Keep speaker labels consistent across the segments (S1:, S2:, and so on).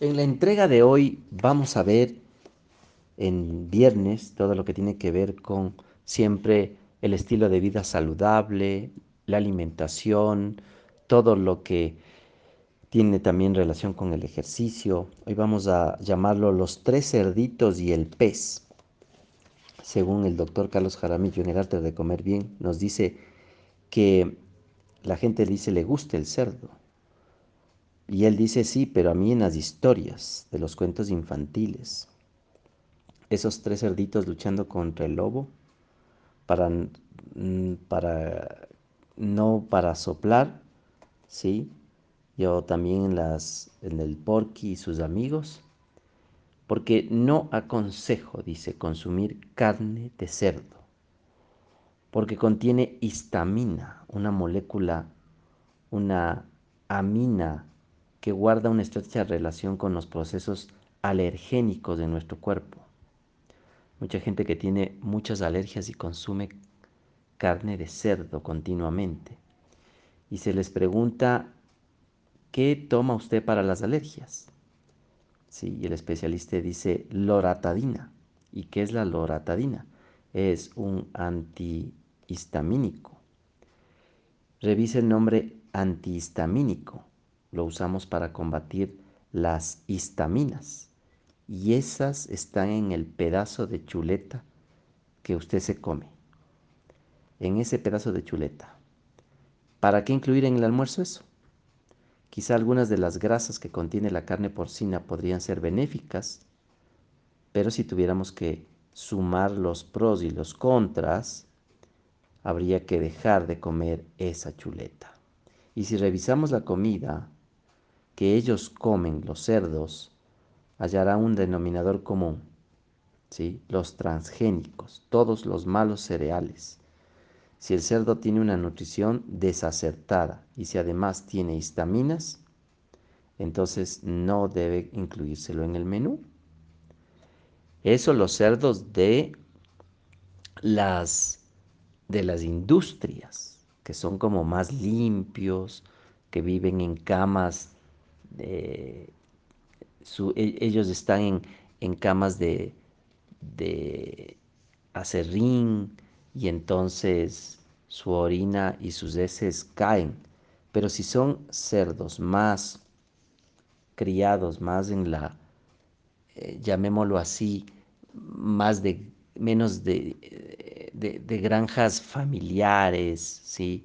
S1: En la entrega de hoy vamos a ver en viernes todo lo que tiene que ver con siempre el estilo de vida saludable, la alimentación, todo lo que tiene también relación con el ejercicio. Hoy vamos a llamarlo los tres cerditos y el pez. Según el doctor Carlos Jaramillo en el arte de comer bien, nos dice que la gente dice le gusta el cerdo. Y él dice sí, pero a mí en las historias de los cuentos infantiles esos tres cerditos luchando contra el lobo para, para no para soplar, ¿sí? Yo también en el Porky y sus amigos, porque no aconsejo, dice, consumir carne de cerdo, porque contiene histamina, una molécula, una amina que guarda una estrecha relación con los procesos alergénicos de nuestro cuerpo. Mucha gente que tiene muchas alergias y consume carne de cerdo continuamente. Y se les pregunta, ¿qué toma usted para las alergias? Sí, y el especialista dice loratadina. ¿Y qué es la loratadina? Es un antihistamínico. Revise el nombre antihistamínico. Lo usamos para combatir las histaminas. Y esas están en el pedazo de chuleta que usted se come. En ese pedazo de chuleta. ¿Para qué incluir en el almuerzo eso? Quizá algunas de las grasas que contiene la carne porcina podrían ser benéficas, pero si tuviéramos que sumar los pros y los contras, habría que dejar de comer esa chuleta. Y si revisamos la comida que ellos comen, los cerdos, hallará un denominador común, ¿sí? Los transgénicos, todos los malos cereales. Si el cerdo tiene una nutrición desacertada y si además tiene histaminas, entonces no debe incluírselo en el menú. Eso los cerdos las, de las industrias, que son como más limpios, que viven en camas, de, ellos están en camas de acerrín y entonces su orina y sus heces caen. Pero si son cerdos más criados, más en la, llamémoslo así, más de, menos de granjas familiares, ¿sí?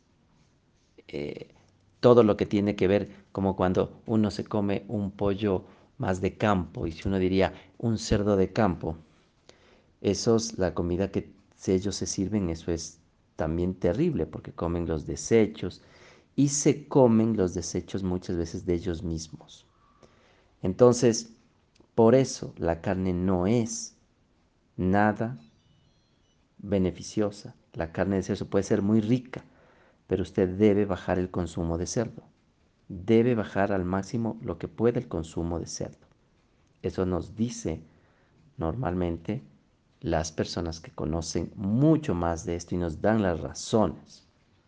S1: Todo lo que tiene que ver como cuando uno se come un pollo más de campo, y si uno diría un cerdo de campo, eso es la comida que ellos se sirven, eso es también terrible porque comen los desechos y se comen los desechos muchas veces de ellos mismos. Entonces, por eso la carne no es nada beneficiosa. La carne de cerdo puede ser muy rica, pero usted debe bajar el consumo de cerdo. Debe bajar al máximo lo que pueda el consumo de cerdo. Eso nos dice normalmente las personas que conocen mucho más de esto y nos dan las razones.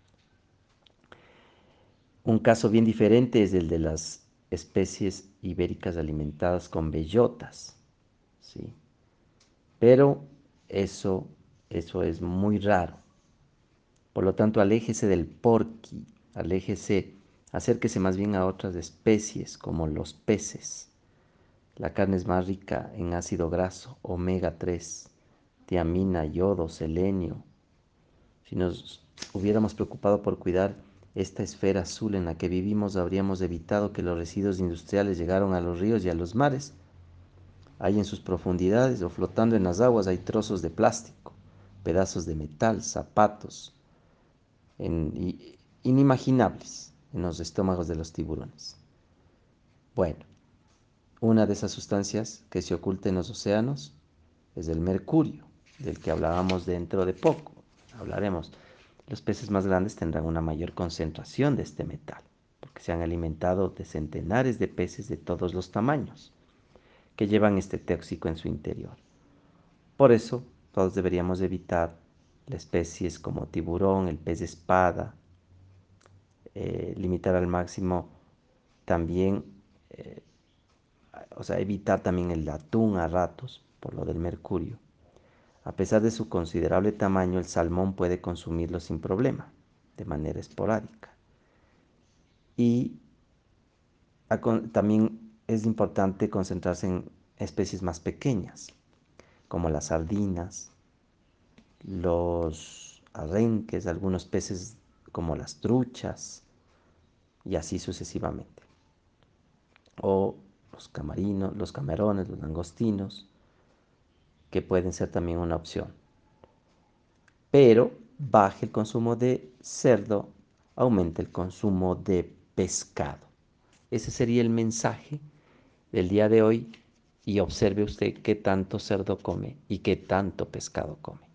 S1: Un caso bien diferente es el de las especies ibéricas alimentadas con bellotas, ¿sí? Pero eso, eso es muy raro. Por lo tanto, aléjese del porqui, aléjese, acérquese más bien a otras especies como los peces. La carne es más rica en ácido graso, omega 3, tiamina, yodo, selenio. Si nos hubiéramos preocupado por cuidar esta esfera azul en la que vivimos, habríamos evitado que los residuos industriales llegaran a los ríos y a los mares. Hay en sus profundidades o flotando en las aguas hay trozos de plástico, pedazos de metal, zapatos, inimaginables en los estómagos de los tiburones. Bueno, una de esas sustancias que se oculta en los océanos es el mercurio, del que hablábamos dentro de poco. Hablaremos. Los peces más grandes tendrán una mayor concentración de este metal, porque se han alimentado de centenares de peces de todos los tamaños, que llevan este tóxico en su interior. Por eso, todos deberíamos evitar las especies como tiburón, el pez espada, limitar al máximo también o sea, evitar también el atún a ratos por lo del mercurio. A pesar de su considerable tamaño, el salmón puede consumirlo sin problema, de manera esporádica. Y también es importante concentrarse en especies más pequeñas, como las sardinas, los arenques, algunos peces como las truchas, y así sucesivamente. O los camarinos, los camarones, los langostinos, que pueden ser también una opción. Pero baje el consumo de cerdo, aumenta el consumo de pescado. Ese sería el mensaje del día de hoy y observe usted qué tanto cerdo come y qué tanto pescado come.